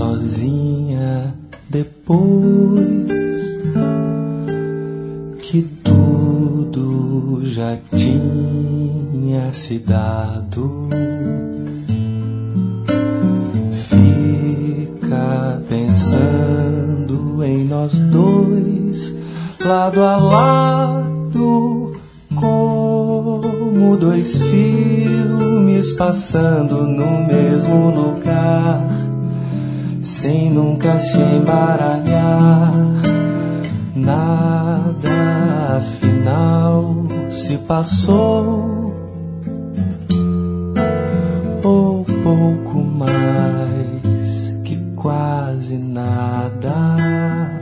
sozinha depois que tudo já tinha se dado. Fica pensando em nós dois, lado a lado, como dois filmes passando no mesmo lugar, sem nunca se embaralhar. Nada afinal se passou, ou pouco mais que quase nada.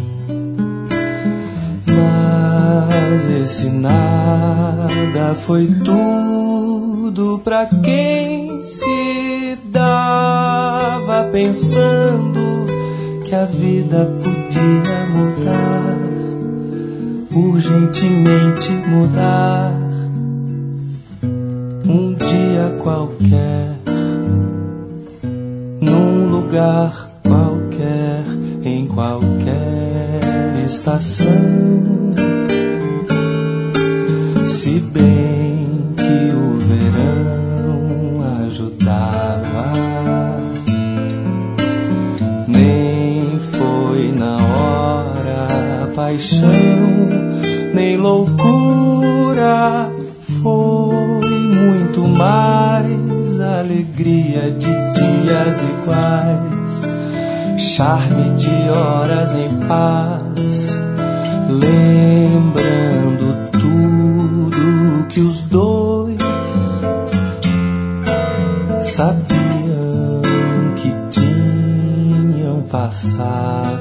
Mas esse nada foi tudo pra quem se dava pensando que a vida podia mudar, urgentemente mudar. Um dia qualquer, num lugar qualquer, em qualquer estação. Se bem que o verão ajudava, nem foi na hora paixão, nem loucura, foi muito mais alegria de dias iguais, charme de horas em paz, lembrando tudo que os dois sabiam que tinham passado.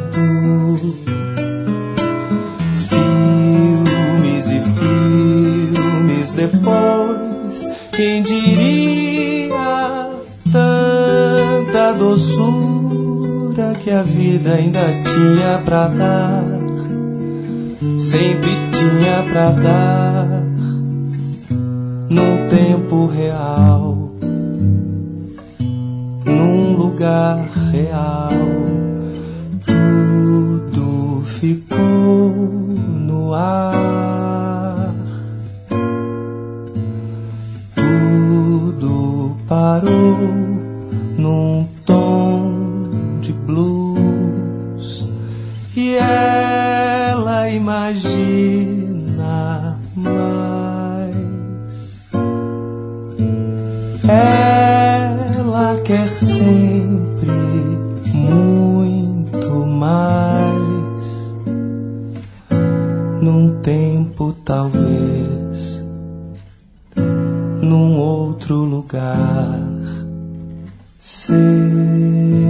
Filmes e filmes depois, quem diria tanta doçura que a vida ainda tinha pra dar, sempre tinha pra dar, num tempo real, num lugar real. Tudo ficou no ar, tudo parou num tom de blues, e ela imagina mais. Ela quer sempre muito mais, num tempo talvez, num outro lugar. Sei.